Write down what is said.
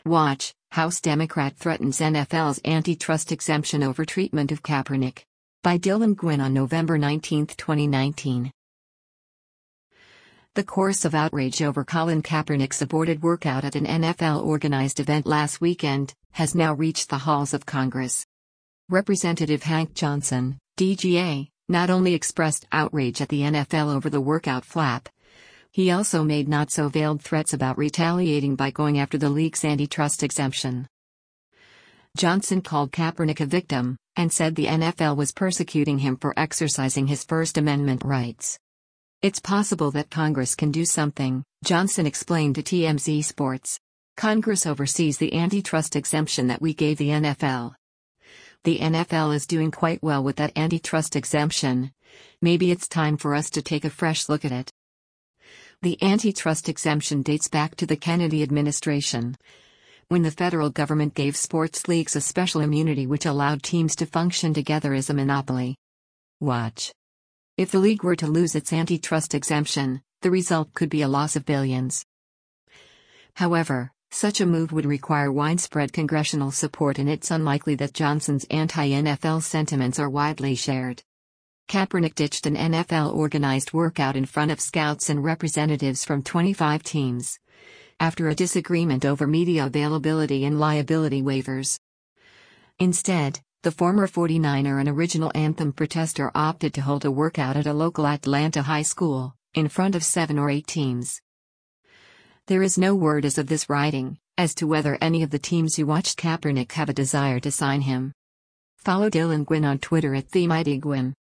Watch, House Democrat threatens NFL's antitrust exemption over treatment of Kaepernick. By Dylan Gwynn on November 19, 2019. The course of outrage over Colin Kaepernick's aborted workout at an NFL-organized event last weekend has now reached the halls of Congress. Representative Hank Johnson, DGA, not only expressed outrage at the NFL over the workout flap, he also made not-so-veiled threats about retaliating by going after the league's antitrust exemption. Johnson called Kaepernick a victim, and said the NFL was persecuting him for exercising his First Amendment rights. "It's possible that Congress can do something," Johnson explained to TMZ Sports. "Congress oversees the antitrust exemption that we gave the NFL. The NFL is doing quite well with that antitrust exemption. Maybe it's time for us to take a fresh look at it." The antitrust exemption dates back to the Kennedy administration, when the federal government gave sports leagues a special immunity which allowed teams to function together as a monopoly. Watch. If the league were to lose its antitrust exemption, the result could be a loss of billions. However, such a move would require widespread congressional support, and it's unlikely that Johnson's anti-NFL sentiments are widely shared. Kaepernick ditched an NFL-organized workout in front of scouts and representatives from 25 teams, after a disagreement over media availability and liability waivers. Instead, the former 49er and original anthem protester opted to hold a workout at a local Atlanta high school, in front of 7 or 8 teams. There is no word as of this writing, as to whether any of the teams who watched Kaepernick have a desire to sign him. Follow Dylan Gwynn on Twitter @TheMightyGwynn.